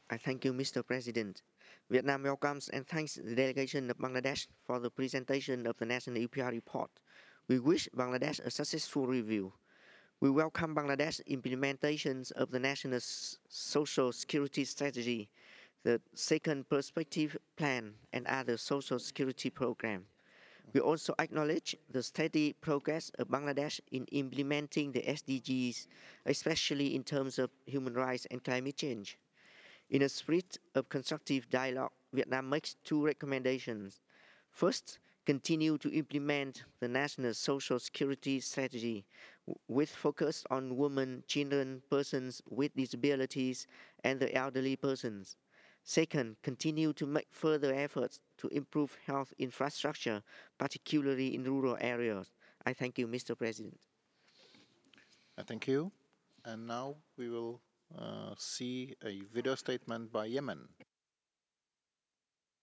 I thank you, Mr. President. Vietnam welcomes and thanks the delegation of Bangladesh for the presentation of the National EPR report. We wish Bangladesh a successful review. We welcome Bangladesh's implementations of the National Social Security Strategy, the Second Perspective Plan, and other social security programs. We also acknowledge the steady progress of Bangladesh in implementing the SDGs, especially in terms of human rights and climate change. In a spirit of constructive dialogue, Vietnam makes two recommendations. First, continue to implement the National Social Security Strategy with focus on women, children, persons with disabilities, and the elderly persons. Second, continue to make further efforts to improve health infrastructure, particularly in rural areas. I thank you, Mr. President. Thank you. And now we will see a video statement by Yemen.